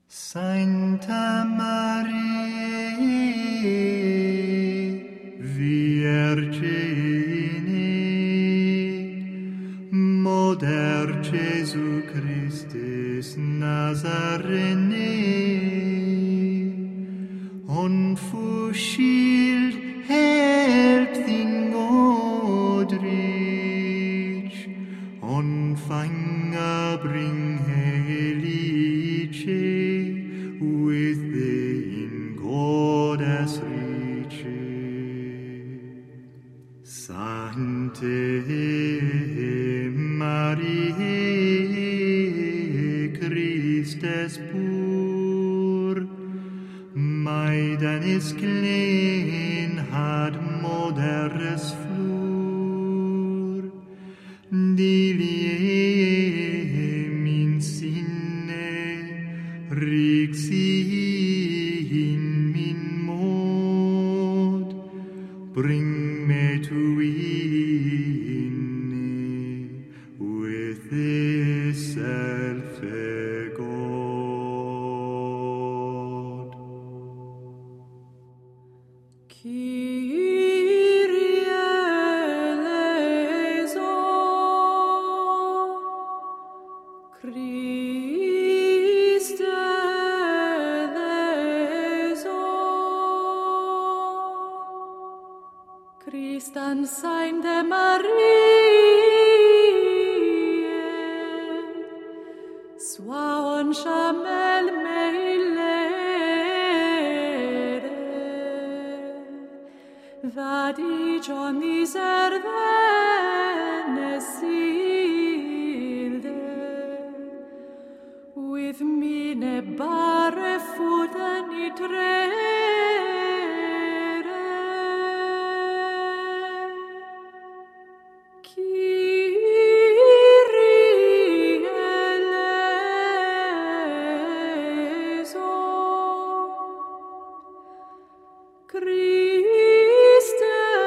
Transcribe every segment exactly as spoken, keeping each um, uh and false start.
Sancta Maria, Virgine, Moder Jesu Christus Nazarene, und fu schild helt din godrich, und fanga bring helige, with thee in Gottes Riche. Sancte Mariae, Christes pur, Maidanis klein had moderes flur, diliem in sine rixi in min mod, bring me to in with this self God. Kyrie eleison, Christe eleison, Christan Sancte Mariae, sua onchamel meilere, vadigion miservene silde, with mine bare futen itrere. Kyrie eleison, Christe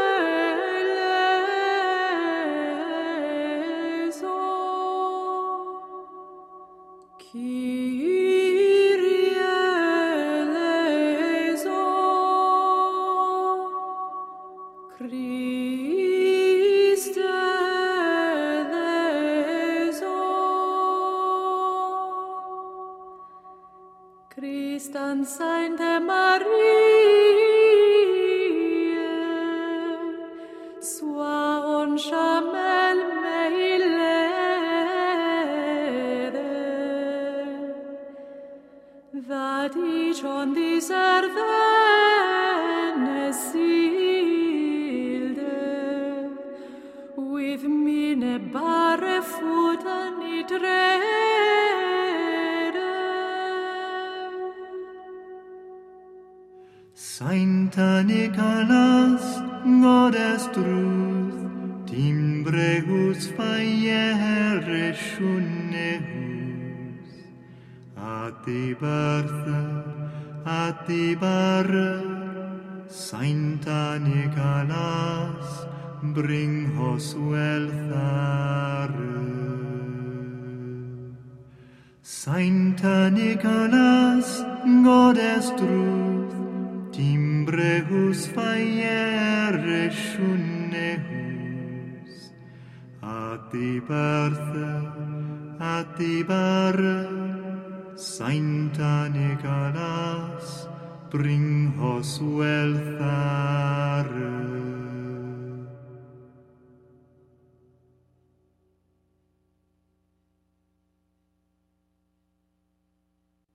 eleison, Kyrie eleison, Christe eleison, Christan Sancte Mariae, sua onchamel meilere, vadigion diservene silde, with mine bare futen itrere. Sancta Nicolas, Godes truth, timbreus faiere shunnehus, at the birth, at the bar, Sancta Nicolas, bring hos welfare. Sancta Nicolas, Godes truth, timbreus faiere shunnehus, at the birth, at the bar, Sancta Nicolas, bring hos welfare.